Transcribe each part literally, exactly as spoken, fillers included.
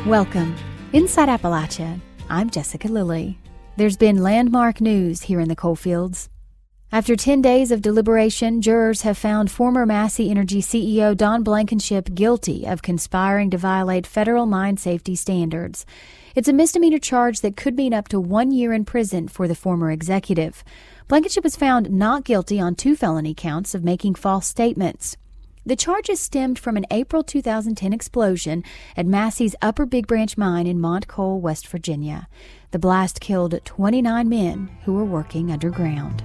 Welcome. Inside Appalachia, I'm Jessica Lilly. There's been landmark news here in the coalfields. After ten days of deliberation, jurors have found former Massey Energy C E O Don Blankenship guilty of conspiring to violate federal mine safety standards. It's a misdemeanor charge that could mean up to one year in prison for the former executive. Blankenship was found not guilty on two felony counts of making false statements. The charges stemmed from an April two thousand ten explosion at Massey's Upper Big Branch mine in Montcoal, West Virginia. The blast killed twenty-nine men who were working underground.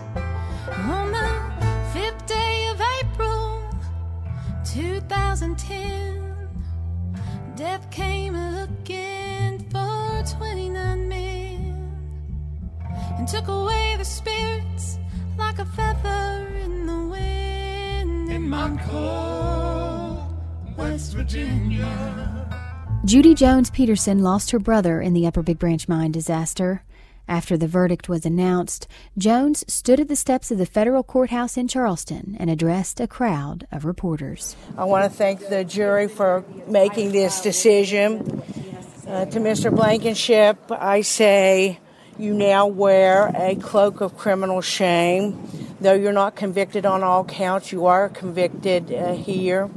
On the fifth day of April two thousand ten, death came looking for twenty-nine men and took away the spirits like a feather in the wind. In Montcoal, West Virginia. Judy Jones Peterson lost her brother in the Upper Big Branch mine disaster. After the verdict was announced, Jones stood at the steps of the federal courthouse in Charleston and addressed a crowd of reporters. I want to thank the jury for making this decision. Uh, to Mister Blankenship, I say you now wear a cloak of criminal shame. Though you're not convicted on all counts, you are convicted uh, here.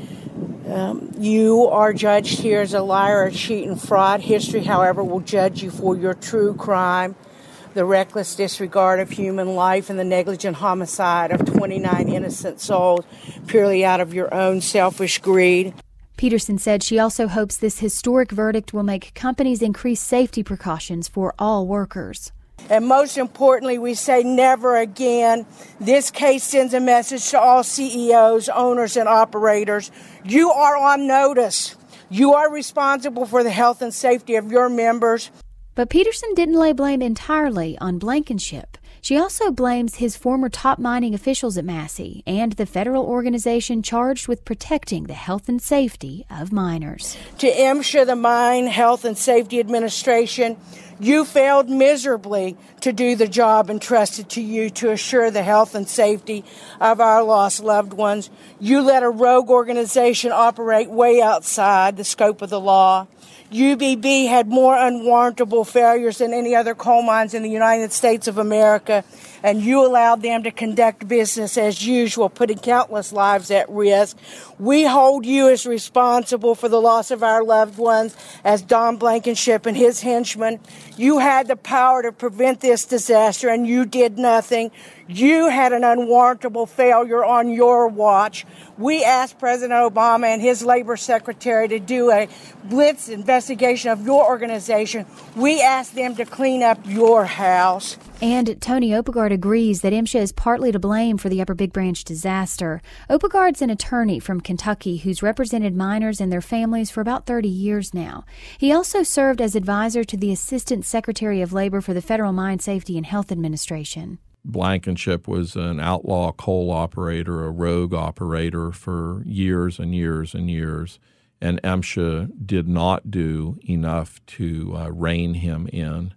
Um, you are judged here as a liar, a cheat, and fraud. History, however, will judge you for your true crime, the reckless disregard of human life and the negligent homicide of twenty-nine innocent souls purely out of your own selfish greed. Peterson said she also hopes this historic verdict will make companies increase safety precautions for all workers. And most importantly, we say never again. This case sends a message to all C E Os, owners, and operators. You are on notice. You are responsible for the health and safety of your members. But Peterson didn't lay blame entirely on Blankenship. She also blames his former top mining officials at Massey and the federal organization charged with protecting the health and safety of miners. To MSHA, the Mine Health and Safety Administration, you failed miserably to do the job entrusted to you to assure the health and safety of our lost loved ones. You let a rogue organization operate way outside the scope of the law. U B B had more unwarrantable failures than any other coal mines in the United States of America, and you allowed them to conduct business as usual, putting countless lives at risk. We hold you as responsible for the loss of our loved ones as Don Blankenship and his henchmen. You had the power to prevent this disaster, and you did nothing. You had an unwarrantable failure on your watch. We asked President Obama and his labor secretary to do a blitz investigation of your organization. We asked them to clean up your house. And Tony Opegard agrees that MSHA is partly to blame for the Upper Big Branch disaster. Opegard's an attorney from Kentucky who's represented miners and their families for about thirty years now. He also served as advisor to the Assistant Secretary of Labor for the Federal Mine Safety and Health Administration. Blankenship was an outlaw coal operator, a rogue operator for years and years and years, and MSHA did not do enough to uh, rein him in.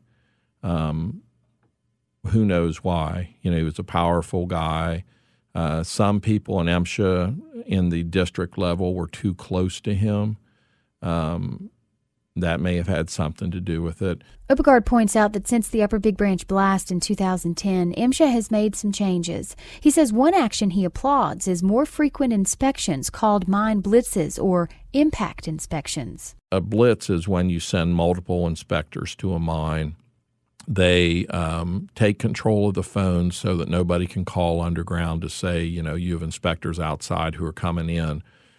Um, who knows why? You know, he was a powerful guy. Uh, some people in MSHA in the district level were too close to him. Um, That may have had something to do with it. Opegard points out that since the Upper Big Branch blast in two thousand ten, MSHA has made some changes. He says one action he applauds is more frequent inspections called mine blitzes or impact inspections. A blitz is when you send multiple inspectors to a mine. They um, take control of the phone so that nobody can call underground to say, you know, you have inspectors outside who are coming in.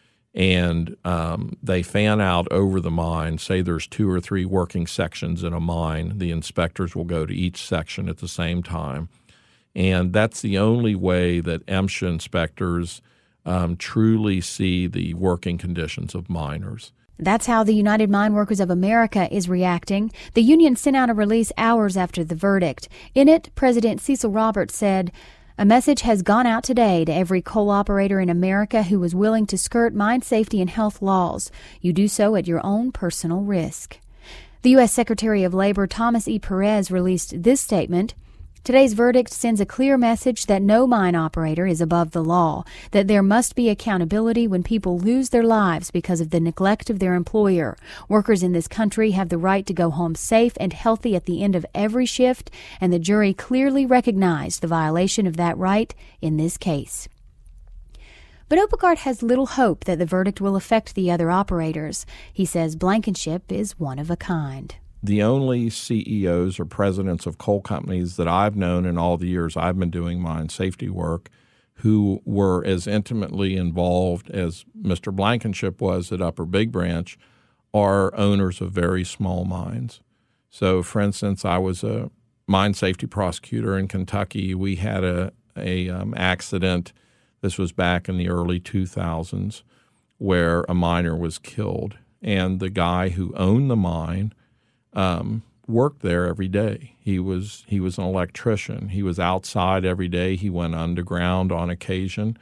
And um, they fan out over the mine. Say there's two or three working sections in a mine. The inspectors will go to each section at the same time. And that's the only way that MSHA inspectors um, truly see the working conditions of miners. That's how the United Mine Workers of America is reacting. The union sent out a release hours after the verdict. In it, President Cecil Roberts said, "A message has gone out today to every coal operator in America who is willing to skirt mine safety and health laws. You do so at your own personal risk." The U S Secretary of Labor Thomas E. Perez released this statement. Today's verdict sends a clear message that no mine operator is above the law, that there must be accountability when people lose their lives because of the neglect of their employer. Workers in this country have the right to go home safe and healthy at the end of every shift, and the jury clearly recognized the violation of that right in this case. But Opegard has little hope that the verdict will affect the other operators. He says Blankenship is one of a kind. The only C E Os or presidents of coal companies that I've known in all the years I've been doing mine safety work who were as intimately involved as Mister Blankenship was at Upper Big Branch are owners of very small mines. So, for instance, I was a mine safety prosecutor in Kentucky. We had a, a um, accident, this was back in the early two thousands, where a miner was killed. And the guy who owned the mine Um, worked there every day. He was he was an electrician. He was outside every day. He went underground on occasion,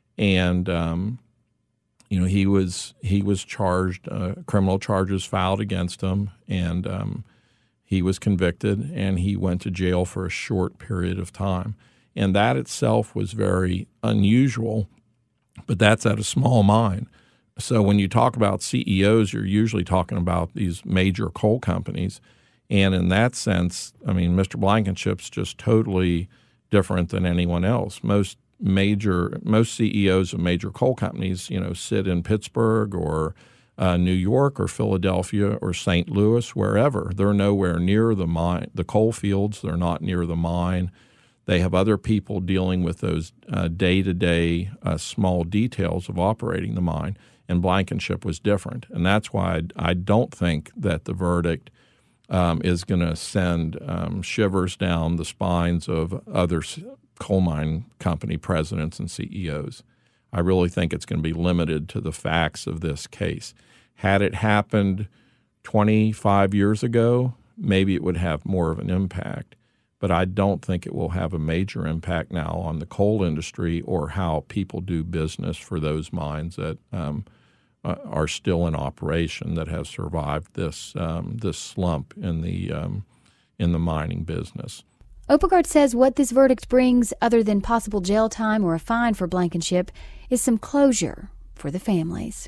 and um, you know he was he was charged. Uh, criminal charges filed against him, and um, he was convicted. And he went to jail for a short period of time. And that itself was very unusual. But that's at a small mine. So when you talk about C E Os, you're usually talking about these major coal companies. And in that sense, I mean, Mister Blankenship's just totally different than anyone else. Most major, most C E Os of major coal companies, you know, sit in Pittsburgh or uh, New York or Philadelphia or Saint Louis, wherever. They're nowhere near the mine, the coal fields. They're not near the mine. They have other people dealing with those uh, day-to-day uh, small details of operating the mine. And Blankenship was different. And that's why I, I don't think that the verdict um, is going to send um, shivers down the spines of other coal mine company presidents and C E Os. I really think it's going to be limited to the facts of this case. Had it happened twenty-five years ago, maybe it would have more of an impact. But I don't think it will have a major impact now on the coal industry or how people do business for those mines that um, uh, are still in operation that have survived this um, this slump in the um, in the mining business. Opegard says what this verdict brings, other than possible jail time or a fine for Blankenship, is some closure for the families.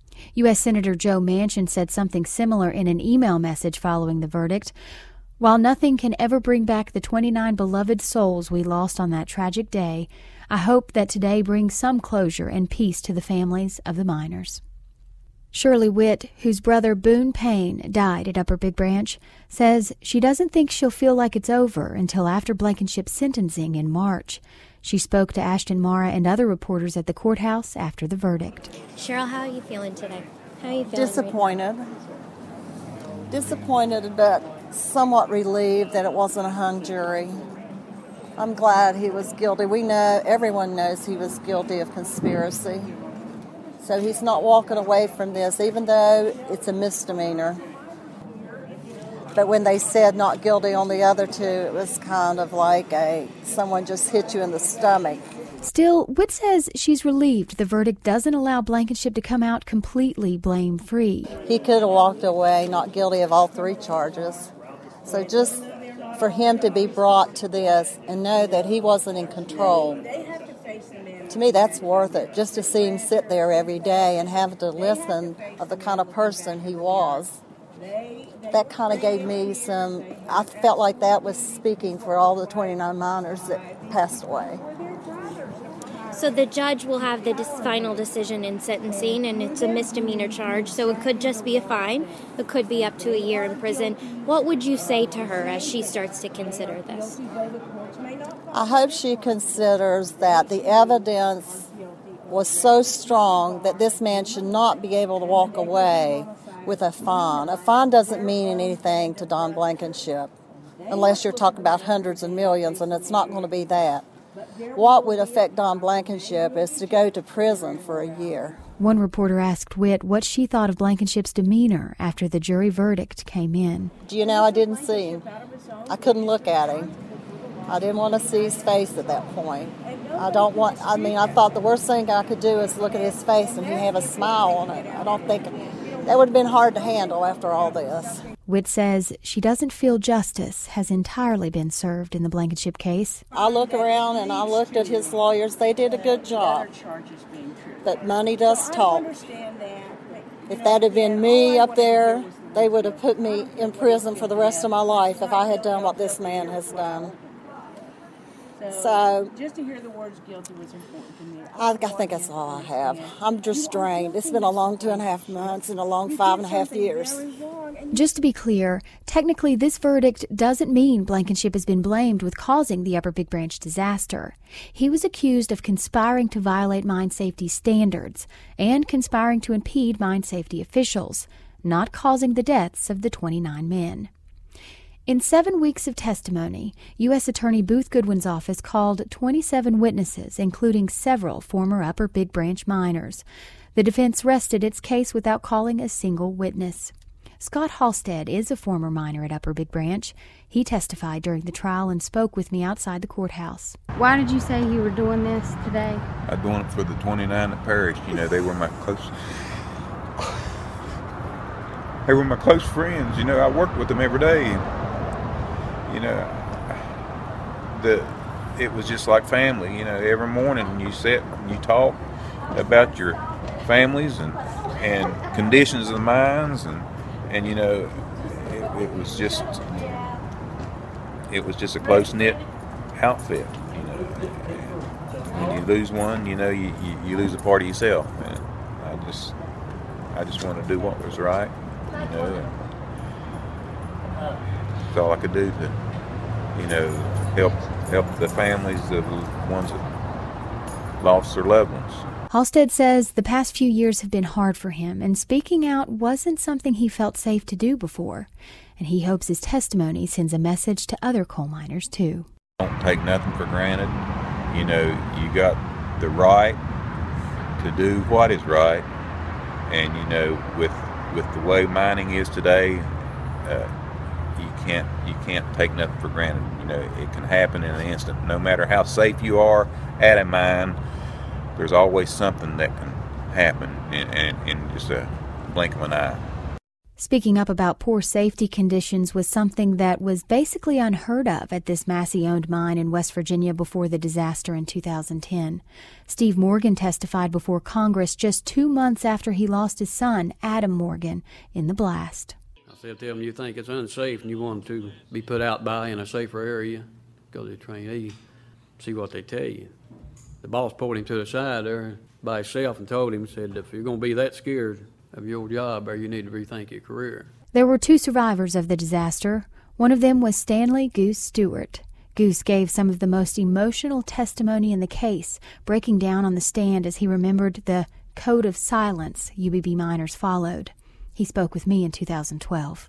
U S Senator Joe Manchin said something similar in an email message following the verdict. While nothing can ever bring back the twenty-nine beloved souls we lost on that tragic day, I hope that today brings some closure and peace to the families of the miners. Shirley Witt, whose brother Boone Payne died at Upper Big Branch, says she doesn't think she'll feel like it's over until after Blankenship's sentencing in March. She spoke to Ashton Mara and other reporters at the courthouse after the verdict. Cheryl, how are you feeling today? How are you feeling? Disappointed. Disappointed, but somewhat relieved that it wasn't a hung jury. I'm glad he was guilty. We know, everyone knows he was guilty of conspiracy. So he's not walking away from this, even though it's a misdemeanor. But when they said not guilty on the other two, it was kind of like a someone just hit you in the stomach. Still, Witt says she's relieved the verdict doesn't allow Blankenship to come out completely blame-free. He could have walked away not guilty of all three charges. So just for him to be brought to this and know that he wasn't in control, to me that's worth it, just to see him sit there every day and have to listen of the kind of person he was. That kind of gave me some, I felt like that was speaking for all the twenty-nine miners that passed away. So the judge will have the dis- final decision in sentencing, and it's a misdemeanor charge, so it could just be a fine. It could be up to a year in prison. What would you say to her as she starts to consider this? I hope she considers that the evidence was so strong that this man should not be able to walk away with a fine. A fine doesn't mean anything to Don Blankenship unless you're talking about hundreds of millions, and it's not going to be that. What would affect Don Blankenship is to go to prison for a year. One reporter asked Witt what she thought of Blankenship's demeanor after the jury verdict came in. Do you know, I didn't see him. I couldn't look at him. I didn't want to see his face at that point. I don't want, I mean, I thought the worst thing I could do is look at his face and he have a smile on it. I don't think, that would have been hard to handle after all this. Witt says she doesn't feel justice has entirely been served in the Blankenship case. I look around and I looked at his lawyers. They did a good job. But money does talk. If that had been me up there, they would have put me in prison for the rest of my life if I had done what this man has done. So, just to hear the words guilty was important to me. I, I think that's all I have. I'm just drained. It's been a long two and a half months and a long five and a half years. Just to be clear, technically this verdict doesn't mean Blankenship has been blamed with causing the Upper Big Branch disaster. He was accused of conspiring to violate mine safety standards and conspiring to impede mine safety officials, not causing the deaths of the twenty-nine men. In seven weeks of testimony, U S Attorney Booth Goodwin's office called twenty-seven witnesses, including several former Upper Big Branch miners. The defense rested its case without calling a single witness. Scott Halstead is a former miner at Upper Big Branch. He testified during the trial and spoke with me outside the courthouse. Why did you say you were doing this today? I'm doing it for the twenty-nine that perished. You know, they were my close... They were my close friends. You know, I worked with them every day. You know, the it was just like family. You know, every morning you sit and you talk about your families and and conditions of the mines, and and you know, it, it was just it was just a close knit outfit. You know, and when you lose one, you know, you, you, you lose a part of yourself. And I just I just wanted to do what was right. You know. And, That's all I could do to, you know, help help the families of the ones that lost their loved ones. Halstead says the past few years have been hard for him, and speaking out wasn't something he felt safe to do before. And he hopes his testimony sends a message to other coal miners, too. Don't take nothing for granted. You know, you got the right to do what is right. And, you know, with with the way mining is today, uh, You can't you can't take nothing for granted. You know, it can happen in an instant. No matter how safe you are at a mine, there's always something that can happen in, in, in just a blink of an eye. Speaking up about poor safety conditions was something that was basically unheard of at this Massey-owned mine in West Virginia before the disaster in two thousand ten. Steve Morgan testified before Congress just two months after he lost his son, Adam Morgan, in the blast. I said, tell them you think it's unsafe and you want them to be put out by in a safer area, go to the trainee, see what they tell you. The boss pulled him to the side there by himself and told him, said, if you're going to be that scared of your job, or you need to rethink your career. There were two survivors of the disaster. One of them was Stanley Goose Stewart. Goose gave some of the most emotional testimony in the case, breaking down on the stand as he remembered the code of silence U B B miners followed. He spoke with me in two thousand twelve.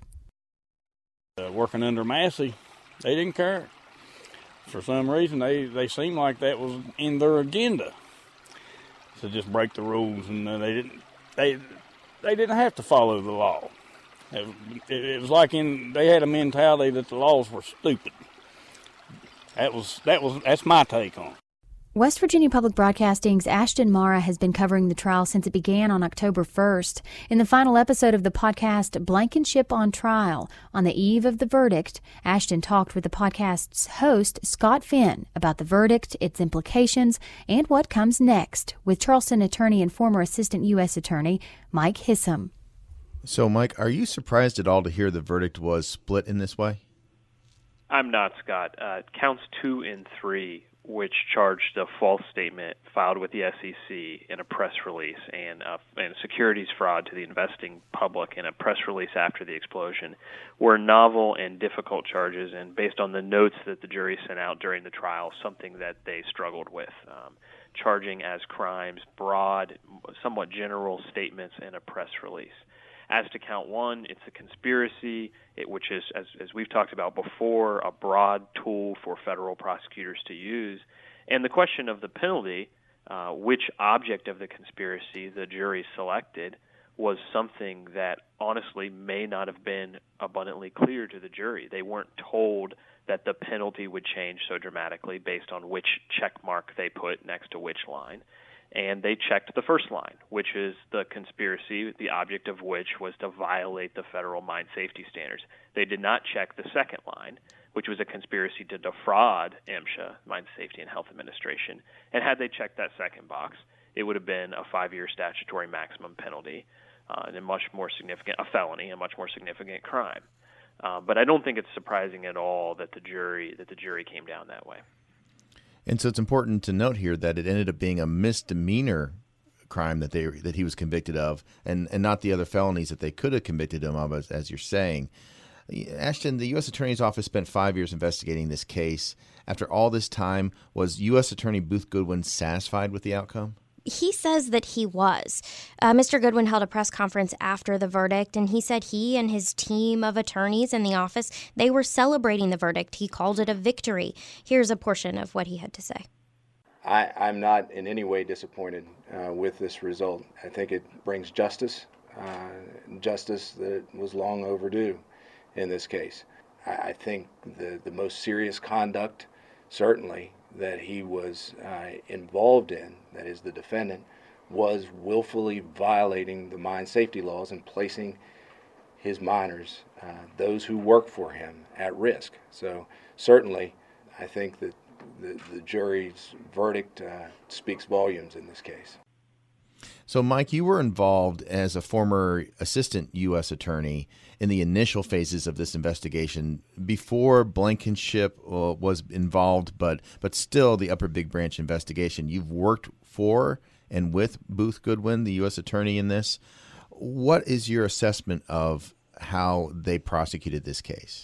Uh, working under Massey, they didn't care. For some reason, they, they seemed like that was in their agenda to just break the rules, and uh, they didn't they they didn't have to follow the law. It, it, it was like in they had a mentality that the laws were stupid. That was that was that's my take on it. West Virginia Public Broadcasting's Ashton Mara has been covering the trial since it began on October first. In the final episode of the podcast Blankenship on Trial, on the eve of the verdict, Ashton talked with the podcast's host, Scott Finn, about the verdict, its implications, and what comes next, with Charleston attorney and former assistant U S attorney Mike Hissam. So, Mike, are you surprised at all to hear the verdict was split in this way? I'm not, Scott. Uh, counts two and three, which charged a false statement filed with the S E C in a press release and, uh, and securities fraud to the investing public in a press release after the explosion, were novel and difficult charges, and based on the notes that the jury sent out during the trial, something that they struggled with, um, charging as crimes broad, somewhat general statements in a press release. As to count one, it's a conspiracy, it, which is, as, as we've talked about before, a broad tool for federal prosecutors to use. And the question of the penalty, uh, which object of the conspiracy the jury selected, was something that honestly may not have been abundantly clear to the jury. They weren't told that the penalty would change so dramatically based on which check mark they put next to which line. And they checked the first line, which is the conspiracy, the object of which was to violate the federal mine safety standards. They did not check the second line, which was a conspiracy to defraud MSHA, Mine Safety and Health Administration. And had they checked that second box, it would have been a five-year statutory maximum penalty uh, and a much more significant, a felony, a much more significant crime. Uh, but I don't think it's surprising at all that the jury that the jury came down that way. And so it's important to note here that it ended up being a misdemeanor crime that they that he was convicted of, and, and not the other felonies that they could have convicted him of, as, as you're saying. Ashton, the U S Attorney's Office spent five years investigating this case. After all this time, was U S Attorney Booth Goodwin satisfied with the outcome? He says that he was. Uh, Mister Goodwin held a press conference after the verdict, and he said he and his team of attorneys in the office, they were celebrating the verdict. He called it a victory. Here's a portion of what he had to say. I, I'm not in any way disappointed uh, with this result. I think it brings justice, uh, justice that was long overdue in this case. I, I think the, the most serious conduct, certainly, that he was uh, involved in, that is the defendant, was willfully violating the mine safety laws and placing his miners, uh, those who work for him, at risk. So certainly I think that the, the jury's verdict uh, speaks volumes in this case. So, Mike, you were involved as a former assistant U S attorney in the initial phases of this investigation before Blankenship uh, was involved, but but still the Upper Big Branch investigation. You've worked for and with Booth Goodwin, the U S attorney in this. What is your assessment of how they prosecuted this case?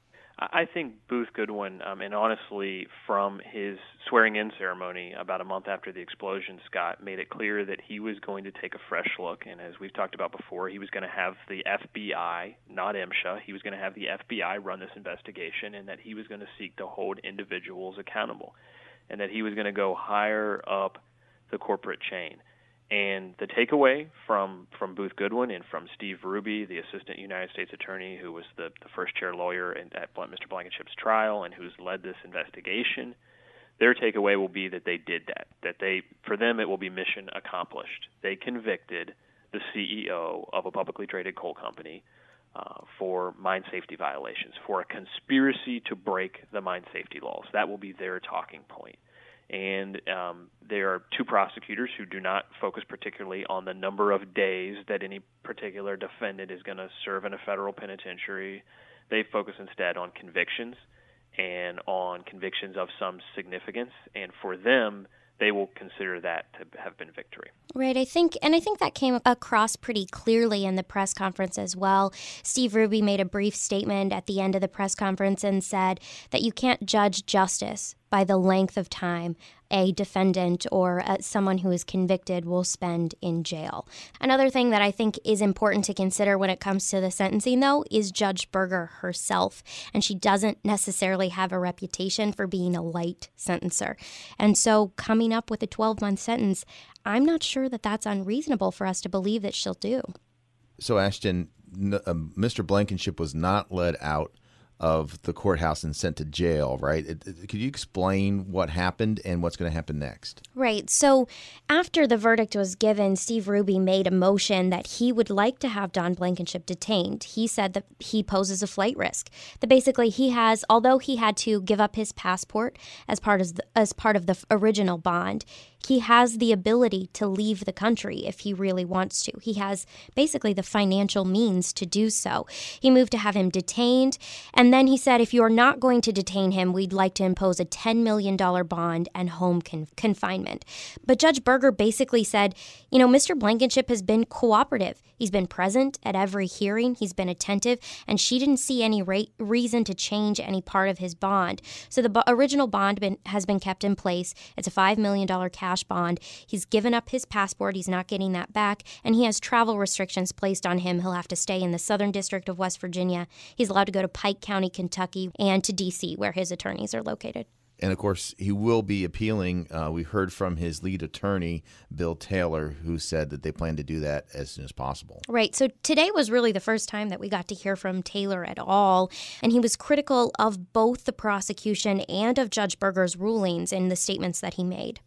I think Booth Goodwin, um, and honestly, from his swearing-in ceremony about a month after the explosion, Scott, made it clear that he was going to take a fresh look. And as we've talked about before, he was going to have the F B I, not MSHA, he was going to have the F B I run this investigation, and that he was going to seek to hold individuals accountable, and that he was going to go higher up the corporate chain. And the takeaway from, from Booth Goodwin and from Steve Ruby, the assistant United States attorney who was the, the first chair lawyer in, at Mister Blankenship's trial and who's led this investigation, their takeaway will be that they did that, that they, for them it will be mission accomplished. They convicted the C E O of a publicly traded coal company uh, for mine safety violations, for a conspiracy to break the mine safety laws. That will be their talking point. And um, there are two prosecutors who do not focus particularly on the number of days that any particular defendant is going to serve in a federal penitentiary. They focus instead on convictions and on convictions of some significance. And for them, they will consider that to have been victory. Right, I think, and I think that came across pretty clearly in the press conference as well. Steve Ruby made a brief statement at the end of the press conference and said that you can't judge justice by the length of time a defendant or uh, someone who is convicted will spend in jail. Another thing that I think is important to consider when it comes to the sentencing, though, is Judge Berger herself. And she doesn't necessarily have a reputation for being a light sentencer. And so coming up with a twelve-month sentence, I'm not sure that that's unreasonable for us to believe that she'll do. So, Ashton, uh, Mister Blankenship was not let out of the courthouse and sent to jail, right? It, it, could you explain what happened and what's going to happen next? Right. So after the verdict was given, Steve Ruby made a motion that he would like to have Don Blankenship detained. He said that he poses a flight risk. That basically he has, although he had to give up his passport as part of the, as part of the original bond, he has the ability to leave the country if he really wants to. He has basically the financial means to do so. He moved to have him detained, and then he said, if you are not going to detain him, we'd like to impose a ten million dollars bond and home con- confinement. But Judge Berger basically said, you know, Mister Blankenship has been cooperative. He's been present at every hearing. He's been attentive, and she didn't see any ra- reason to change any part of his bond. So the b- original bond been, has been kept in place. It's a five million dollars cash bond. He's given up his passport. He's not getting that back, and he has travel restrictions placed on him. He'll have to stay in the Southern District of West Virginia. He's allowed to go to Pike County, Kentucky, and to D C, where his attorneys are located. And, of course, he will be appealing. Uh, we heard from his lead attorney, Bill Taylor, who said that they plan to do that as soon as possible. Right. So today was really the first time that we got to hear from Taylor at all. And he was critical of both the prosecution and of Judge Berger's rulings in the statements that he made.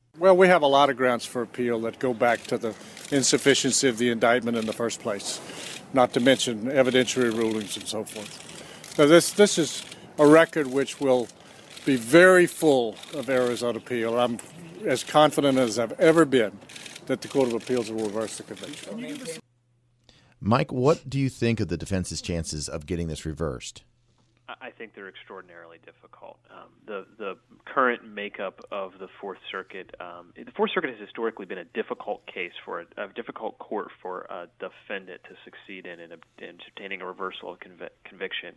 Well, we have a lot of grounds for appeal that go back to the insufficiency of the indictment in the first place, not to mention evidentiary rulings and so forth. So this this is a record which will be very full of errors on appeal. I'm as confident as I've ever been that the Court of Appeals will reverse the conviction. Mike, what do you think of the defense's chances of getting this reversed? I think they're extraordinarily difficult. Um, the the current makeup of the Fourth Circuit, um, the Fourth Circuit has historically been a difficult case for a, a difficult court for a defendant to succeed in in, in obtaining a reversal of conv- conviction.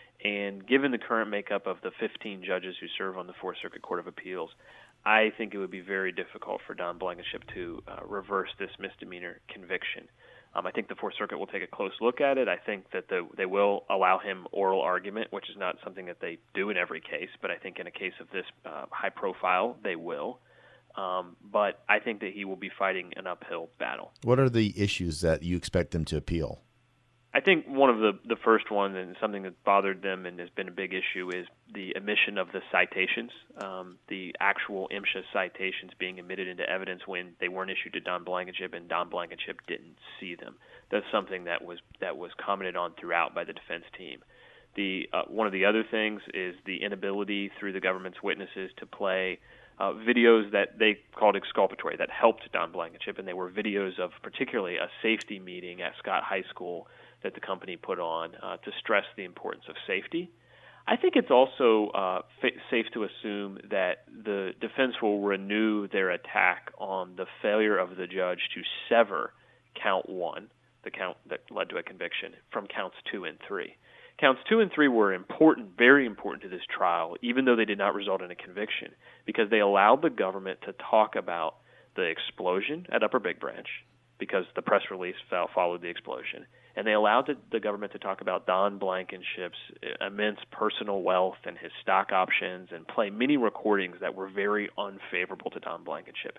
And given the current makeup of the fifteen judges who serve on the Fourth Circuit Court of Appeals, I think it would be very difficult for Don Blankenship to uh, reverse this misdemeanor conviction. Um, I think the Fourth Circuit will take a close look at it. I think that the, they will allow him oral argument, which is not something that they do in every case, but I think in a case of this uh, high profile, they will. Um, but I think that he will be fighting an uphill battle. What are the issues that you expect them to appeal? I think one of the, the first ones, and something that bothered them and has been a big issue, is the omission of the citations, um, the actual MSHA citations being admitted into evidence when they weren't issued to Don Blankenship and Don Blankenship didn't see them. That's something that was that was commented on throughout by the defense team. The uh, one of the other things is the inability through the government's witnesses to play uh, videos that they called exculpatory, that helped Don Blankenship, and they were videos of particularly a safety meeting at Scott High School that the company put on uh, to stress the importance of safety. I think it's also uh, fa- safe to assume that the defense will renew their attack on the failure of the judge to sever count one, the count that led to a conviction, from counts two and three. Counts two and three were important, very important to this trial, even though they did not result in a conviction, because they allowed the government to talk about the explosion at Upper Big Branch, because the press release followed the explosion. And they allowed the, the government to talk about Don Blankenship's immense personal wealth and his stock options and play many recordings that were very unfavorable to Don Blankenship.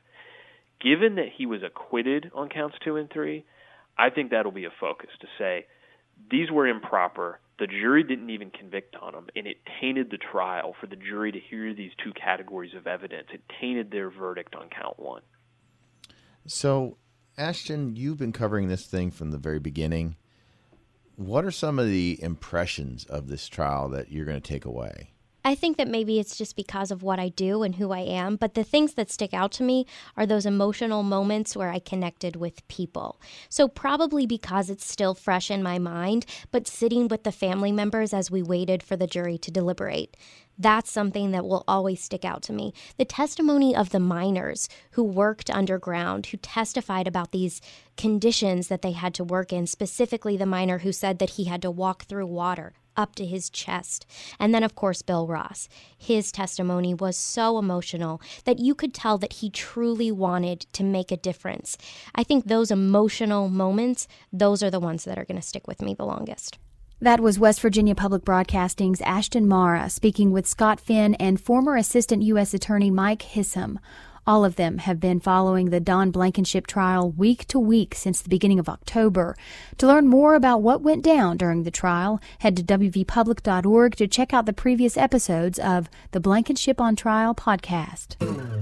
Given that he was acquitted on counts two and three, I think that'll be a focus to say these were improper. The jury didn't even convict on them, and it tainted the trial for the jury to hear these two categories of evidence. It tainted their verdict on count one. So, Ashton, you've been covering this thing from the very beginning. What are some of the impressions of this trial that you're going to take away? I think that maybe it's just because of what I do and who I am, but the things that stick out to me are those emotional moments where I connected with people. So probably because it's still fresh in my mind, but sitting with the family members as we waited for the jury to deliberate. That's something that will always stick out to me. The testimony of the miners who worked underground, who testified about these conditions that they had to work in, specifically the miner who said that he had to walk through water up to his chest. And then, of course, Bill Ross. His testimony was so emotional that you could tell that he truly wanted to make a difference. I think those emotional moments, those are the ones that are going to stick with me the longest. That was West Virginia Public Broadcasting's Ashton Marra speaking with Scott Finn and former Assistant U S Attorney Mike Hissam. All of them have been following the Don Blankenship trial week to week since the beginning of October. To learn more about what went down during the trial, head to w v public dot org to check out the previous episodes of the Blankenship on Trial podcast.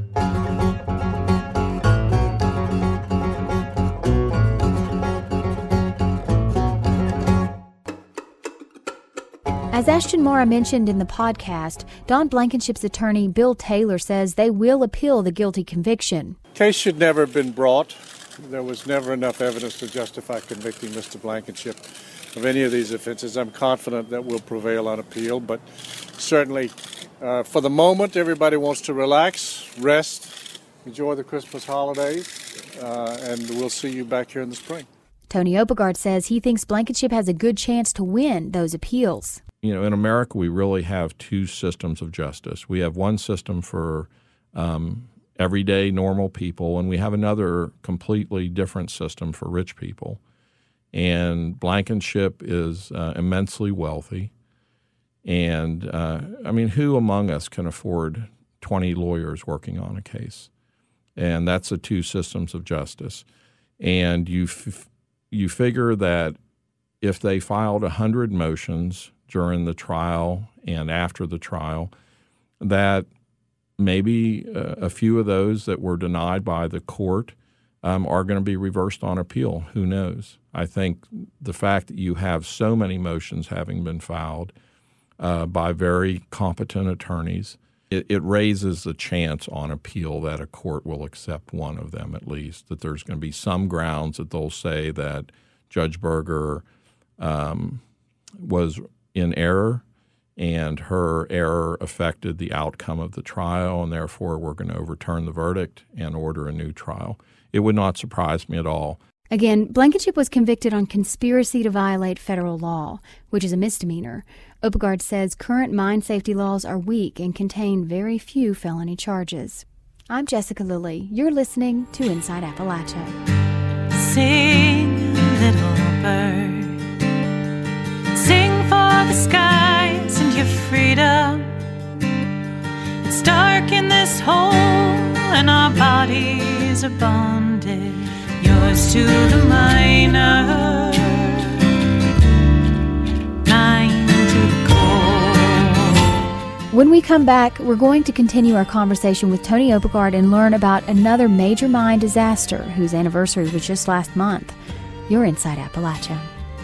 As Ashton Marra mentioned in the podcast, Don Blankenship's attorney Bill Taylor says they will appeal the guilty conviction. Case should never have been brought. There was never enough evidence to justify convicting Mister Blankenship of any of these offenses. I'm confident that we'll prevail on appeal, but certainly uh, for the moment, everybody wants to relax, rest, enjoy the Christmas holidays, uh, and we'll see you back here in the spring. Tony Opegard says he thinks Blankenship has a good chance to win those appeals. You know, in America, we really have two systems of justice. We have one system for um, everyday normal people, and we have another completely different system for rich people. And Blankenship is uh, immensely wealthy. And, uh, I mean, who among us can afford twenty lawyers working on a case? And that's the two systems of justice. And you f- you figure that if they filed one hundred motions during the trial and after the trial, that maybe uh, a few of those that were denied by the court um, are going to be reversed on appeal. Who knows? I think the fact that you have so many motions having been filed uh, by very competent attorneys, it, it raises the chance on appeal that a court will accept one of them at least, that there's going to be some grounds that they'll say that Judge Berger um, was in error and her error affected the outcome of the trial, and therefore we're going to overturn the verdict and order a new trial. It would not surprise me at all. Again, Blankenship was convicted on conspiracy to violate federal law, which is a misdemeanor. Oppegaard says current mine safety laws are weak and contain very few felony charges. I'm Jessica Lilly. You're listening to Inside Appalachia. Sing, little bird, sing for the skies and your freedom. It's dark in this hole and our bodies are bonded. Yours to the miner, mine to the coal. When we come back, we're going to continue our conversation with Tony Oppegaard and learn about another major mine disaster whose anniversary was just last month. You're Inside Appalachia.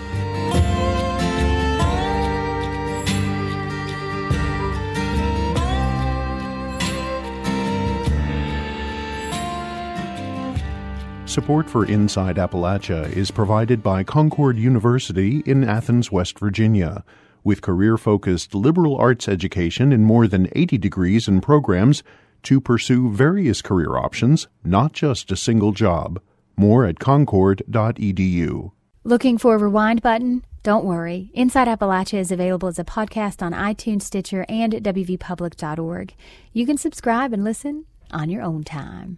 Support for Inside Appalachia is provided by Concord University in Athens, West Virginia. With career-focused liberal arts education in more than eighty degrees and programs to pursue various career options, not just a single job. More at concord dot e d u. Looking for a rewind button? Don't worry. Inside Appalachia is available as a podcast on iTunes, Stitcher, and at w v public dot org. You can subscribe and listen on your own time.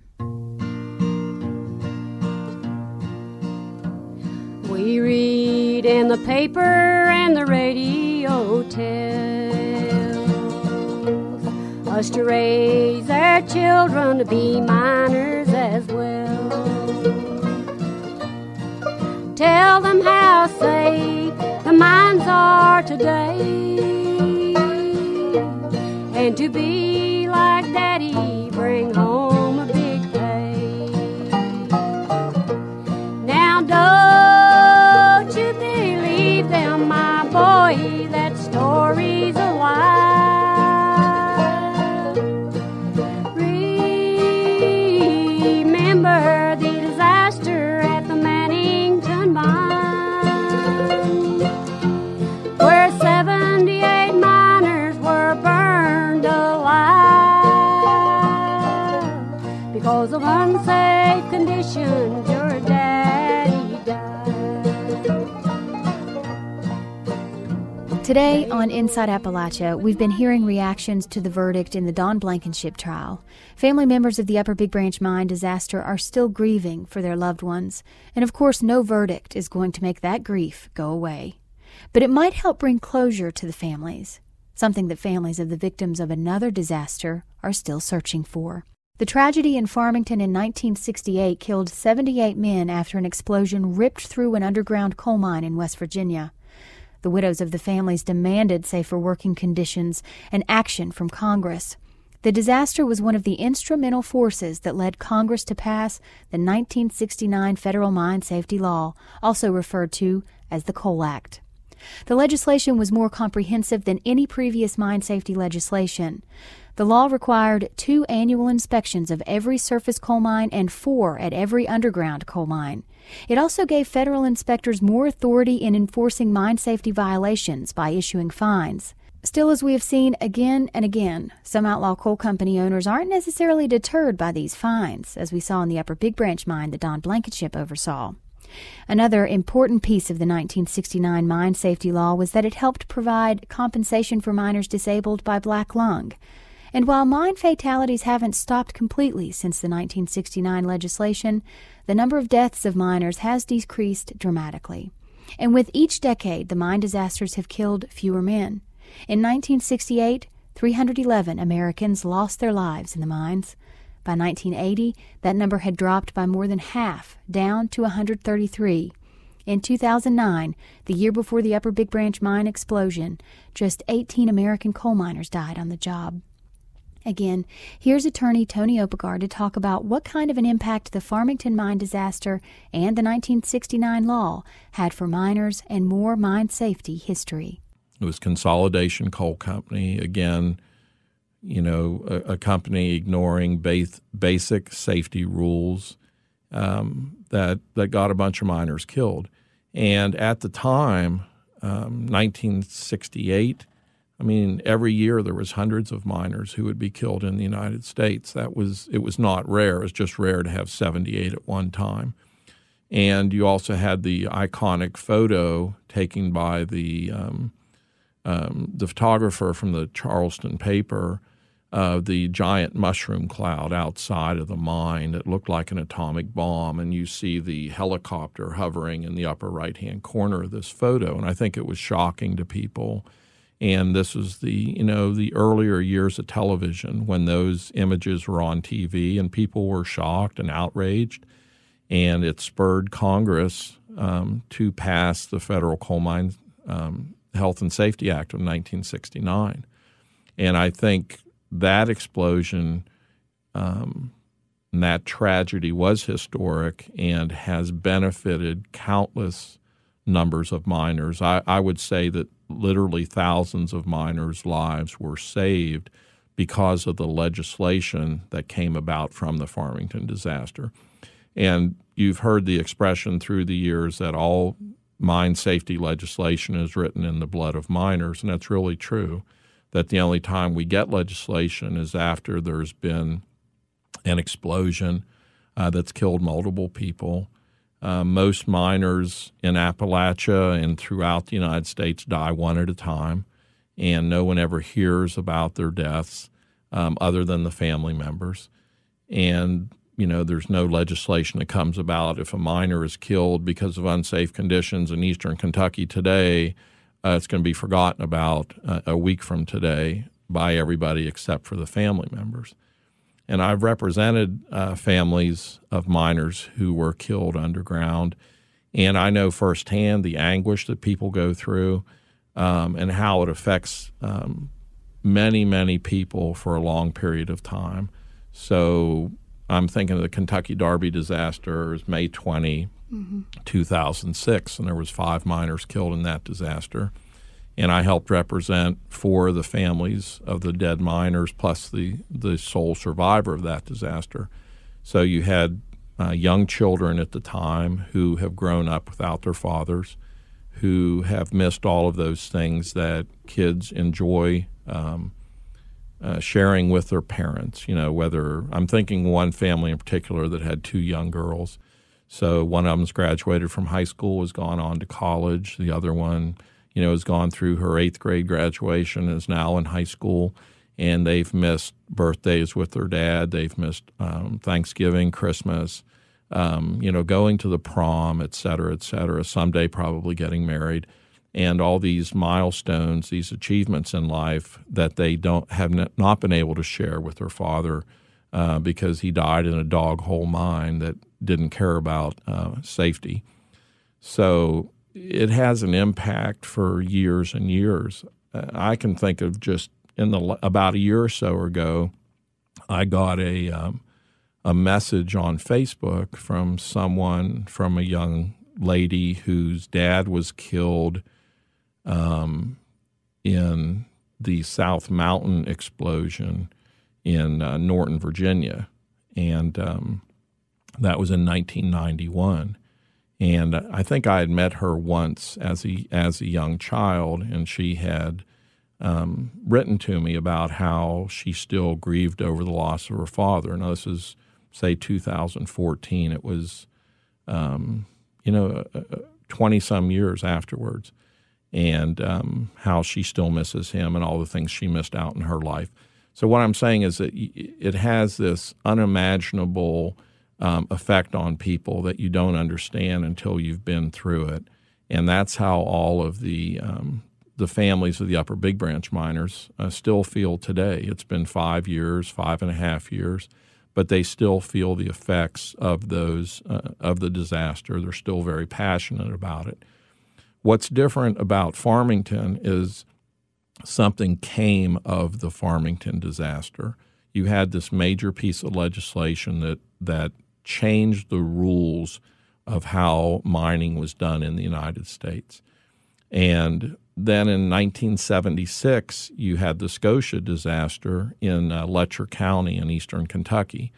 We read in the paper and the radio tells us to raise our children to be miners as well. Tell them how safe the mines are today, and to be like Daddy, bring home a big pay. Now don't you believe them, my boy, that story's a lie. Remember the disaster at the Mannington mine, where seventy-eight miners were burned alive because of unsafe conditions. Your daddy died. Today on Inside Appalachia, we've been hearing reactions to the verdict in the Don Blankenship trial. Family members of the Upper Big Branch mine disaster are still grieving for their loved ones, and of course no verdict is going to make that grief go away. But it might help bring closure to the families, something that families of the victims of another disaster are still searching for. The tragedy in Farmington in nineteen sixty-eight killed seventy-eight men after an explosion ripped through an underground coal mine in West Virginia. The widows of the families demanded safer working conditions and action from Congress. The disaster was one of the instrumental forces that led Congress to pass the nineteen sixty-nine Federal Mine Safety Law, also referred to as the Coal Act. The legislation was more comprehensive than any previous mine safety legislation. The law required two annual inspections of every surface coal mine and four at every underground coal mine. It also gave federal inspectors more authority in enforcing mine safety violations by issuing fines. Still, as we have seen again and again, some outlaw coal company owners aren't necessarily deterred by these fines, as we saw in the Upper Big Branch mine that Don Blankenship oversaw. Another important piece of the nineteen sixty-nine mine safety law was that it helped provide compensation for miners disabled by black lung. And while mine fatalities haven't stopped completely since the nineteen sixty-nine legislation, the number of deaths of miners has decreased dramatically. And with each decade, the mine disasters have killed fewer men. In nineteen sixty-eight, three hundred eleven Americans lost their lives in the mines. By nineteen eighty, that number had dropped by more than half, down to one hundred thirty-three. In two thousand nine, the year before the Upper Big Branch mine explosion, just eighteen American coal miners died on the job. Again, here's attorney Tony Oppegaard to talk about what kind of an impact the Farmington mine disaster and the nineteen sixty-nine law had for miners and more mine safety history. It was Consolidation Coal Company, again, you know, a, a company ignoring base, basic safety rules um, that, that got a bunch of miners killed. And at the time, um, nineteen sixty-eight, I mean, every year there was hundreds of miners who would be killed in the United States. That was, it was not rare. It was just rare to have seventy-eight at one time. And you also had the iconic photo taken by the um, um, the photographer from the Charleston paper of uh, the giant mushroom cloud outside of the mine that looked like an atomic bomb. And you see the helicopter hovering in the upper right-hand corner of this photo. And I think it was shocking to people. And this was the, you know, the earlier years of television when those images were on T V and people were shocked and outraged. And it spurred Congress um, to pass the Federal Coal Mine um, Health and Safety Act of nineteen sixty-nine. And I think that explosion um, and that tragedy was historic and has benefited countless numbers of miners. I, I would say that literally thousands of miners' lives were saved because of the legislation that came about from the Farmington disaster. And you've heard the expression through the years that all mine safety legislation is written in the blood of miners, and that's really true, that the only time we get legislation is after there's been an explosion uh, that's killed multiple people. Uh, most miners in Appalachia and throughout the United States die one at a time, and no one ever hears about their deaths um, other than the family members. And, you know, there's no legislation that comes about if a miner is killed because of unsafe conditions in eastern Kentucky today, uh, it's going to be forgotten about uh, a week from today by everybody except for the family members. And I've represented uh, families of miners who were killed underground, and I know firsthand the anguish that people go through um, and how it affects um, many, many people for a long period of time. So I'm thinking of the Kentucky Derby disaster. It was May twentieth, mm-hmm. two thousand six, and there was five miners killed in that disaster. And I helped represent four of the families of the dead miners plus the, the sole survivor of that disaster. So you had uh, young children at the time who have grown up without their fathers, who have missed all of those things that kids enjoy um, uh, sharing with their parents. You know, whether I'm thinking one family in particular that had two young girls. So one of them's graduated from high school, has gone on to college. The other one, you know, has gone through her eighth grade graduation, is now in high school, and they've missed birthdays with their dad. They've missed um, Thanksgiving, Christmas, um, you know, going to the prom, et cetera, et cetera, someday probably getting married, and all these milestones, these achievements in life that they don't have not been able to share with their father uh, because he died in a dog hole mine that didn't care about uh, safety. So it has an impact for years and years. Uh, I can think of just in the about a year or so ago, I got a um, a message on Facebook from someone, from a young lady whose dad was killed um, in the South Mountain explosion in uh, Norton, Virginia, and um, that was in nineteen ninety-one. And I think I had met her once as a as a young child, and she had um, written to me about how she still grieved over the loss of her father. Now, this is, say, two thousand fourteen. It was, um, you know, twenty-some years afterwards, and um, how she still misses him and all the things she missed out in her life. So what I'm saying is that it has this unimaginable Um, effect on people that you don't understand until you've been through it. And that's how all of the um, the families of the Upper Big Branch miners uh, still feel today. It's been five years, five and a half years, but they still feel the effects of those uh, of the disaster. They're still very passionate about it. What's different about Farmington is something came of the Farmington disaster. you had this major piece of legislation that that changed the rules of how mining was done in the United States. And then in nineteen seventy-six, you had the Scotia disaster in uh, Letcher County in eastern Kentucky.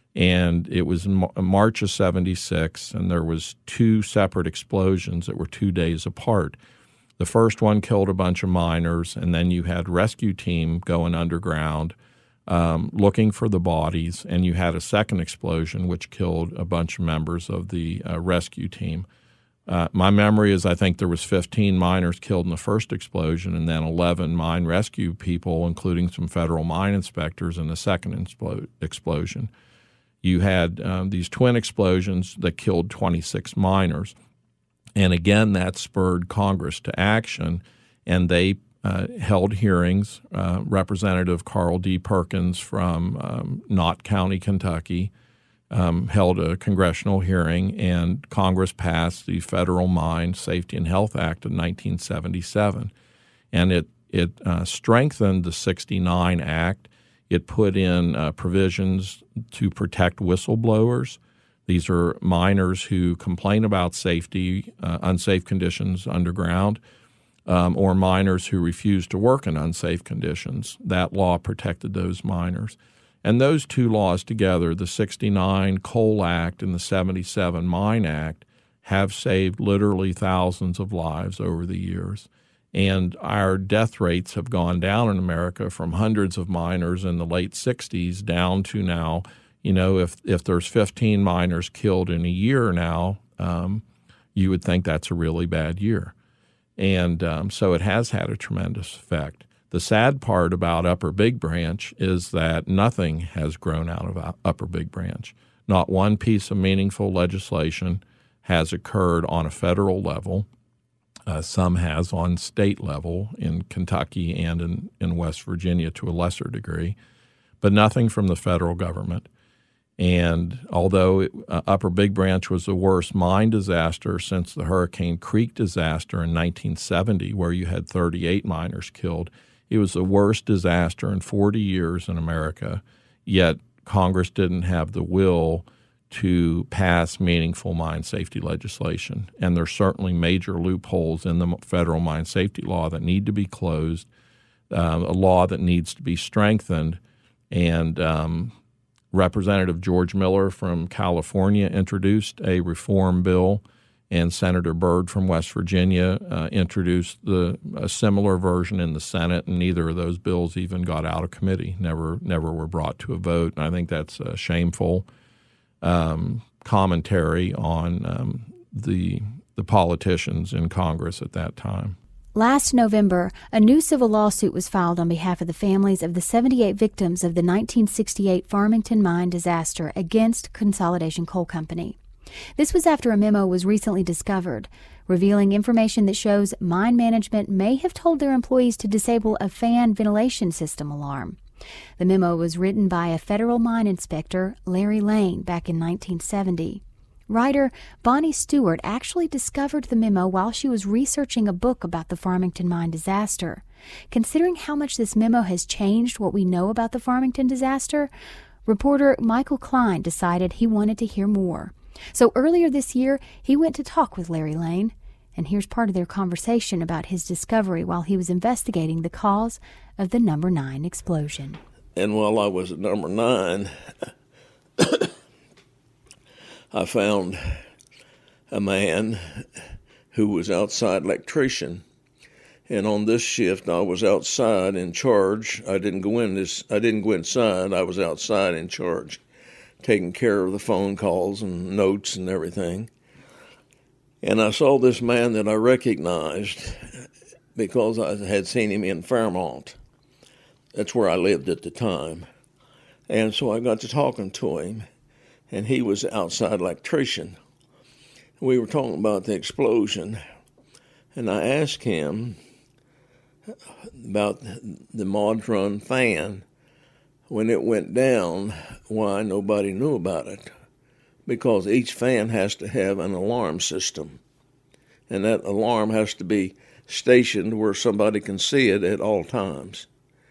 And it was in March of seventy-six, and there was two separate explosions that were two days apart. The first one killed a bunch of miners, and then you had rescue team going underground um, looking for the bodies, and you had a second explosion which killed a bunch of members of the uh, rescue team. Uh, my memory is I think there was fifteen miners killed in the first explosion, and then eleven mine rescue people, including some federal mine inspectors, in the second explo- explosion. You had um, these twin explosions that killed twenty-six miners. And again, that spurred Congress to action, and they uh, held hearings. Uh, Representative Carl D. Perkins from um, Knott County, Kentucky, um, held a congressional hearing, and Congress passed the Federal Mine Safety and Health Act of nineteen seventy-seven. And it, it uh, strengthened the sixty-nine Act. It put in uh, provisions to protect whistleblowers. These are miners who complain about safety, uh, unsafe conditions underground, um, or miners who refuse to work in unsafe conditions. That law protected those miners. And those two laws together, the sixty-nine Coal Act and the seventy-seven Mine Act, have saved literally thousands of lives over the years. And our death rates have gone down in America from hundreds of miners in the late sixties down to now, you know, if if there's fifteen miners killed in a year now, um, you would think that's a really bad year. And um, so it has had a tremendous effect. The sad part about Upper Big Branch is that nothing has grown out of Upper Big Branch. Not one piece of meaningful legislation has occurred on a federal level. Uh, some has on state level in Kentucky and in, in West Virginia to a lesser degree, but nothing from the federal government. And although it, uh, Upper Big Branch was the worst mine disaster since the Hurricane Creek disaster in nineteen seventy, where you had thirty-eight miners killed, it was the worst disaster in forty years in America, yet Congress didn't have the will to pass meaningful mine safety legislation. And there's certainly major loopholes in the federal mine safety law that need to be closed, uh, a law that needs to be strengthened. And um, Representative George Miller from California introduced a reform bill, and Senator Byrd from West Virginia uh, introduced the, a similar version in the Senate, and neither of those bills even got out of committee, never, never were brought to a vote. And I think that's uh, shameful. Um, commentary on um, the the politicians in Congress at that time. Last November, a new civil lawsuit was filed on behalf of the families of the seventy-eight victims of the nineteen sixty-eight Farmington mine disaster against Consolidation Coal Company. This was after a memo was recently discovered, revealing information that shows mine management may have told their employees to disable a fan ventilation system alarm. The memo was written by a federal mine inspector, Larry Lane, back in nineteen seventy. Writer Bonnie Stewart actually discovered the memo while she was researching a book about the Farmington mine disaster. Considering how much this memo has changed what we know about the Farmington disaster, reporter Michael Klein decided he wanted to hear more. So earlier this year, he went to talk with Larry Lane, and here's part of their conversation about his discovery while he was investigating the cause of the number nine explosion. And while I was at number nine, I found a man who was outside electrician. And on this shift, I was outside in charge. I didn't go in this. I didn't go inside. I was outside in charge, taking care of the phone calls and notes and everything. And I saw this man that I recognized because I had seen him in Fairmont. That's where I lived at the time. And so I got to talking to him, and he was an outside electrician. We were talking about the explosion, and I asked him about the Modron fan. When it went down, why nobody knew about it. Because each fan has to have an alarm system, and that alarm has to be stationed where somebody can see it at all times.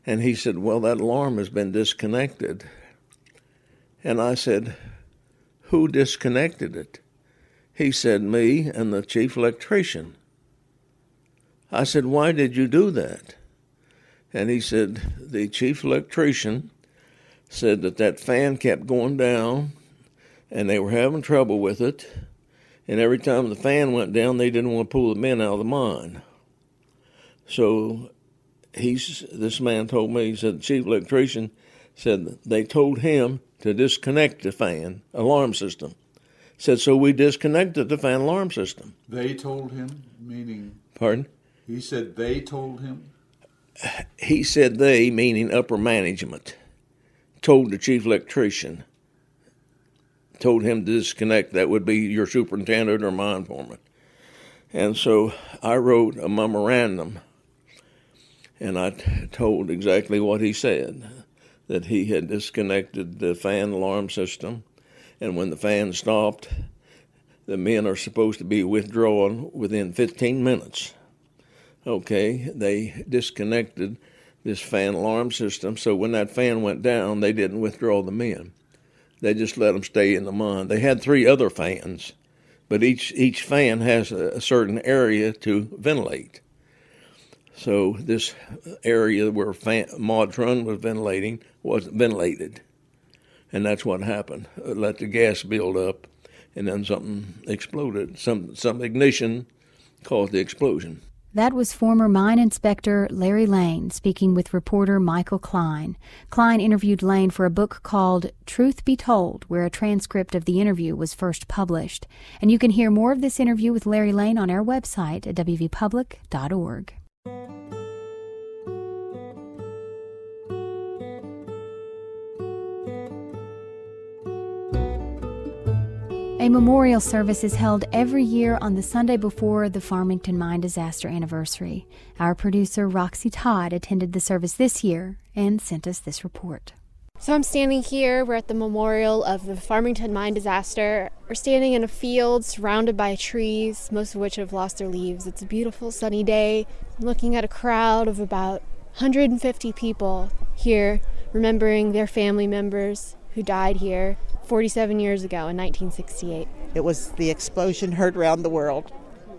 And he said, well, that alarm has been disconnected. And I said, who disconnected it? He said, me and the chief electrician. I said, why did you do that? And he said, the chief electrician said that that fan kept going down and they were having trouble with it. And every time the fan went down, they didn't want to pull the men out of the mine. So he's, this man told me, he said, the chief electrician said they told him to disconnect the fan alarm system. Said, so we disconnected the fan alarm system. They told him, meaning? Pardon? He said they told him? He said they, meaning upper management, told the chief electrician, told him to disconnect. That would be your superintendent or mine foreman. And so I wrote a memorandum, and I t- told exactly what he said, that he had disconnected the fan alarm system, and when the fan stopped, the men are supposed to be withdrawn within fifteen minutes. Okay, they disconnected this fan alarm system, so when that fan went down, they didn't withdraw the men. They just let them stay in the mine. They had three other fans, but each each fan has a, a certain area to ventilate. So this area where fan, Maud's Run was ventilating wasn't ventilated, and that's what happened. It let the gas build up, and then something exploded. Some some ignition caused the explosion. That was former mine inspector Larry Lane speaking with reporter Michael Klein. Klein interviewed Lane for a book called Truth Be Told, where a transcript of the interview was first published. And you can hear more of this interview with Larry Lane on our website at w v public dot org. A memorial service is held every year on the Sunday before the Farmington mine disaster anniversary. Our producer, Roxy Todd, attended the service this year and sent us this report. So I'm standing here. We're at the memorial of the Farmington mine disaster. We're standing in a field surrounded by trees, most of which have lost their leaves. It's a beautiful sunny day. I'm looking at a crowd of about one hundred fifty people here, remembering their family members who died here forty-seven years ago in nineteen sixty-eight. It was the explosion heard around the world.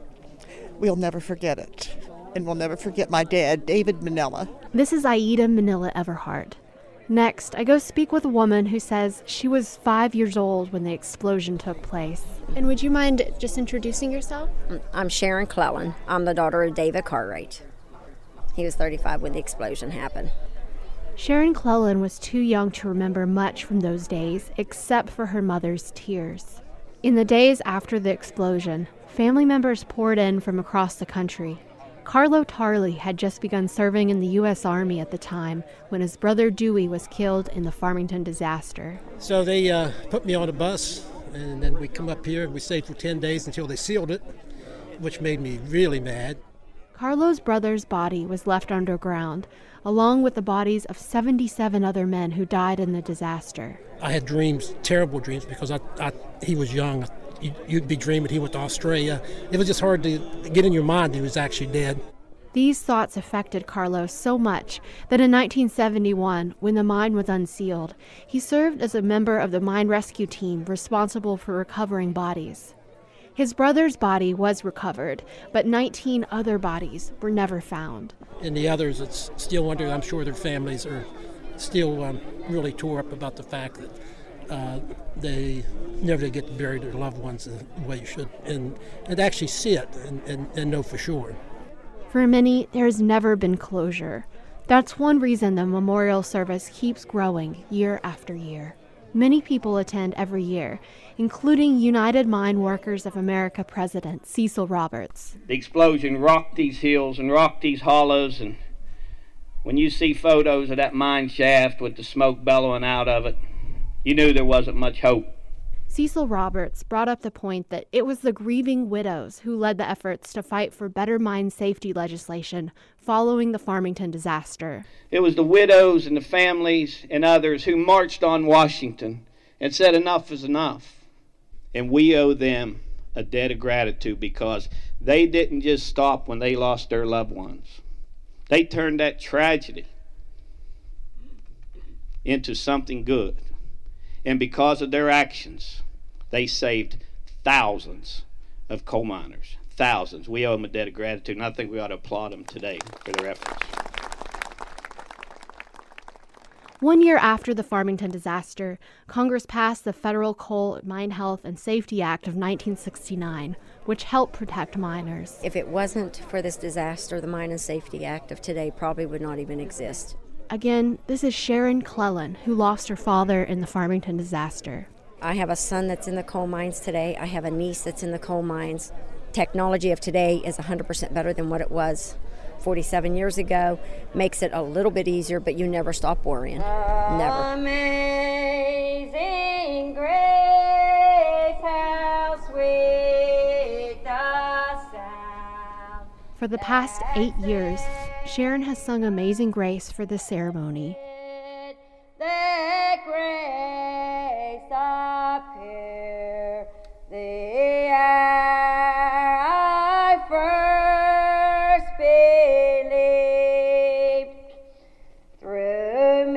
We'll never forget it. And we'll never forget my dad, David Manila. This is Aida Manila Everhart. Next, I go speak with a woman who says she was five years old when the explosion took place. And would you mind just introducing yourself? I'm Sharon Clellan. I'm the daughter of David Cartwright. He was thirty-five when the explosion happened. Sharon Clellan was too young to remember much from those days, except for her mother's tears. In the days after the explosion, family members poured in from across the country. Carlo Tarley had just begun serving in the U S Army at the time when his brother Dewey was killed in the Farmington disaster. So they uh, put me on a bus, and then we come up here. We stayed for ten days until they sealed it, which made me really mad. Carlo's brother's body was left underground, along with the bodies of seventy-seven other men who died in the disaster. I had dreams, terrible dreams, because I, I, he was young. You'd be dreaming he went to Australia. It was just hard to get in your mind that he was actually dead. These thoughts affected Carlos so much that in nineteen seventy-one, when the mine was unsealed, he served as a member of the mine rescue team responsible for recovering bodies. His brother's body was recovered, but nineteen other bodies were never found. And the others, it's still wonder, I'm sure their families are still um, really tore up about the fact that uh, they never did get to bury their loved ones the way you should, and, and actually see it and, and, and know for sure. For many, there has never been closure. That's one reason the memorial service keeps growing year after year. Many people attend every year, including United Mine Workers of America President Cecil Roberts. The explosion rocked these hills and rocked these hollows, and when you see photos of that mine shaft with the smoke bellowing out of it, you knew there wasn't much hope. Cecil Roberts brought up the point that it was the grieving widows who led the efforts to fight for better mine safety legislation following the Farmington disaster. It was the widows and the families and others who marched on Washington and said enough is enough. And we owe them a debt of gratitude because they didn't just stop when they lost their loved ones. They turned that tragedy into something good. And because of their actions, they saved thousands of coal miners. Thousands. We owe them a debt of gratitude, and I think we ought to applaud them today for their efforts. One year after the Farmington disaster, Congress passed the Federal Coal Mine Health and Safety Act of nineteen sixty-nine, which helped protect miners. If it wasn't for this disaster, the Mine and Safety Act of today probably would not even exist. Again, this is Sharon Clellan, who lost her father in the Farmington disaster. I have a son that's in the coal mines today. I have a niece that's in the coal mines. Technology of today is one hundred percent better than what it was forty-seven years ago. Makes it a little bit easier, but you never stop worrying. Never. Amazing grace, how sweet the sound. For the past eight years, Sharon has sung Amazing Grace for this ceremony. The grace appear, the hour I first believed, through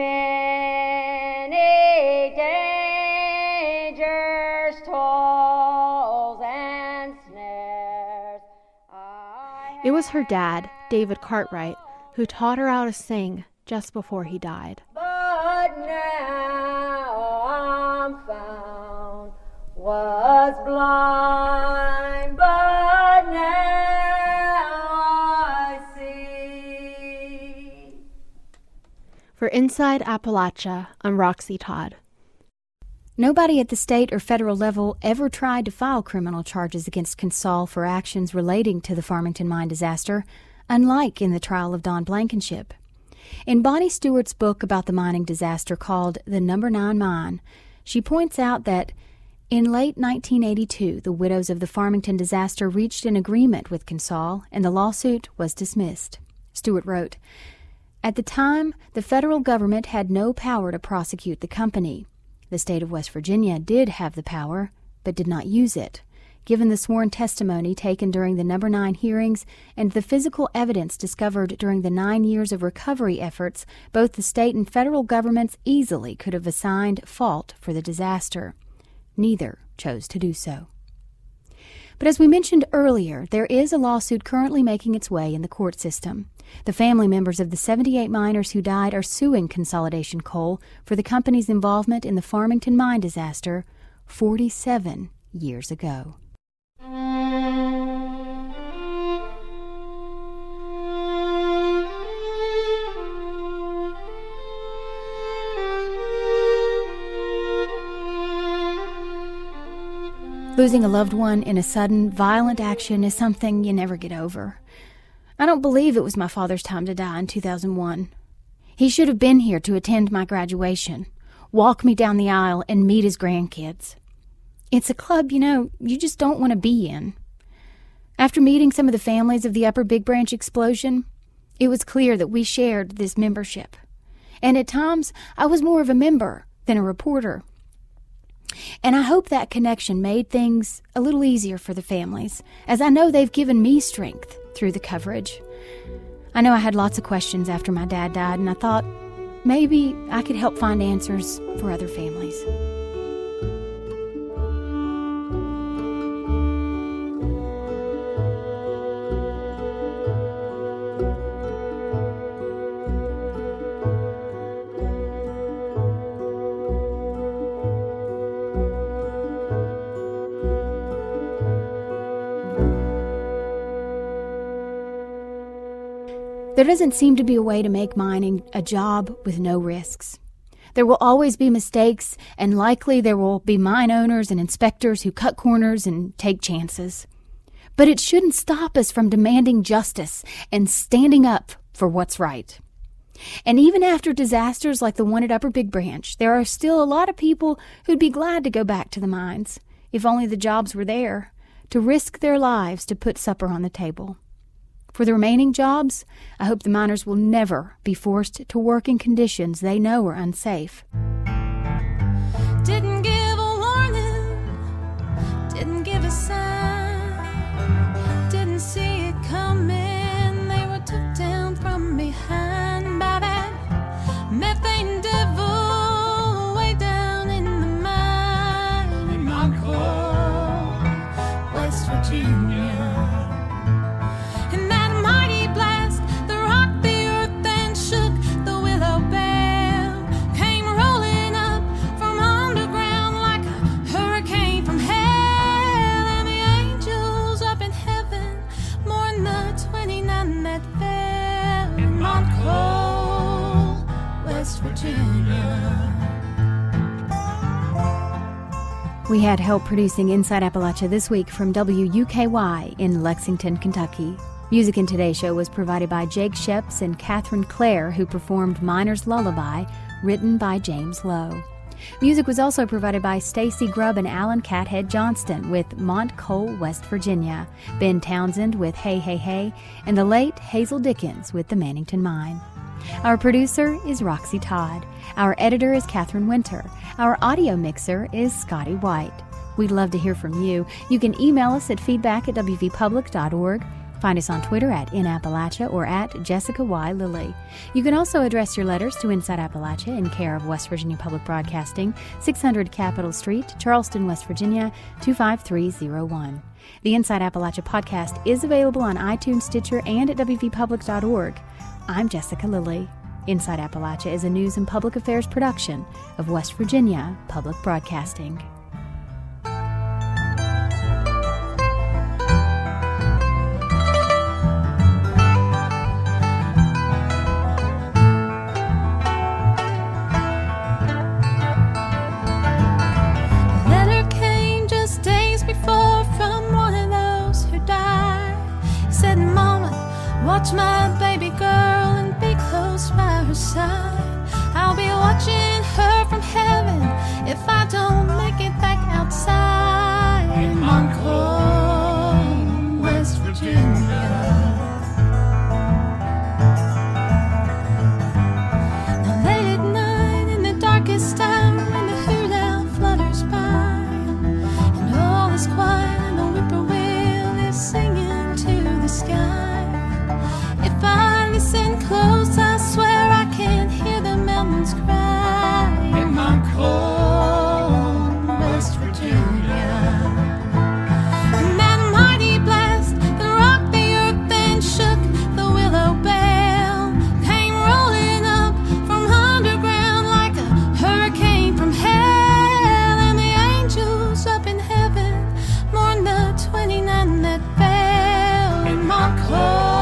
many dangers, toils, and snares. It was her dad, David Cartwright, who taught her how to sing just before he died. But now I'm found, was blind, but now I see. For Inside Appalachia, I'm Roxy Todd. Nobody at the state or federal level ever tried to file criminal charges against Consol for actions relating to the Farmington mine disaster, unlike in the trial of Don Blankenship. In Bonnie Stewart's book about the mining disaster called The Number Nine Mine, she points out that in late nineteen eighty-two, the widows of the Farmington disaster reached an agreement with Consol, and the lawsuit was dismissed. Stewart wrote, "At the time, the federal government had no power to prosecute the company. The state of West Virginia did have the power, but did not use it. Given the sworn testimony taken during the number nine hearings and the physical evidence discovered during the nine years of recovery efforts, both the state and federal governments easily could have assigned fault for the disaster. Neither chose to do so." But as we mentioned earlier, there is a lawsuit currently making its way in the court system. The family members of the seventy-eight miners who died are suing Consolidation Coal for the company's involvement in the Farmington mine disaster forty-seven years ago. Losing a loved one in a sudden, violent action is something you never get over. I don't believe it was my father's time to die in two thousand one. He should have been here to attend my graduation, walk me down the aisle, and meet his grandkids. It's a club, you know, you just don't want to be in. After meeting some of the families of the Upper Big Branch explosion, it was clear that we shared this membership. And at times, I was more of a member than a reporter. And I hope that connection made things a little easier for the families, as I know they've given me strength through the coverage. I know I had lots of questions after my dad died, and I thought maybe I could help find answers for other families. There doesn't seem to be a way to make mining a job with no risks. There will always be mistakes, and likely there will be mine owners and inspectors who cut corners and take chances. But it shouldn't stop us from demanding justice and standing up for what's right. And even after disasters like the one at Upper Big Branch, there are still a lot of people who'd be glad to go back to the mines, if only the jobs were there, to risk their lives to put supper on the table. For the remaining jobs, I hope the miners will never be forced to work in conditions they know are unsafe. Didn't give a warning, didn't give a sign, didn't see it coming, they were took down from behind by that methane devil. We had help producing Inside Appalachia this week from W U K Y in Lexington, Kentucky. Music in today's show was provided by Jake Sheps and Catherine Clare, who performed Miner's Lullaby, written by James Lowe. Music was also provided by Stacy Grubb and Alan Cathead Johnston with Mont Cole, West Virginia, Ben Townsend with Hey Hey Hey, and the late Hazel Dickens with The Mannington Mine. Our producer is Roxy Todd. Our editor is Catherine Winter. Our audio mixer is Scotty White. We'd love to hear from you. You can email us at feedback at w v public dot org. Find us on Twitter at In Appalachia or at Jessica Y. Lilly. You can also address your letters to Inside Appalachia in care of West Virginia Public Broadcasting, six hundred Capitol Street, Charleston, West Virginia, two five three zero one. The Inside Appalachia podcast is available on iTunes, Stitcher, and at w v public dot org. I'm Jessica Lilly. Inside Appalachia is a news and public affairs production of West Virginia Public Broadcasting. Watch my baby girl and be close by her side. I'll be watching her from heaven if I don't make it back outside. In Montclair, West Virginia. Now late at night in the darkest hour when the hoot owl flutters by and all is quiet and the whippoorwill is singing to the sky. If I listen close, I swear I can hear the mountains cry. In my cold West Virginia. And that mighty blast that rocked the earth and shook the willow bell came rolling up from underground like a hurricane from hell. And the angels up in heaven mourned the twenty-nine that fell. In my cold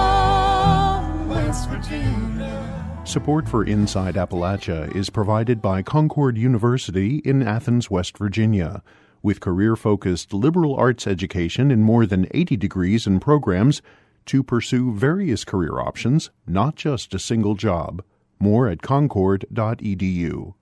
Support for Inside Appalachia is provided by Concord University in Athens, West Virginia, with career-focused liberal arts education in more than eighty degrees and programs to pursue various career options, not just a single job. More at concord dot e d u.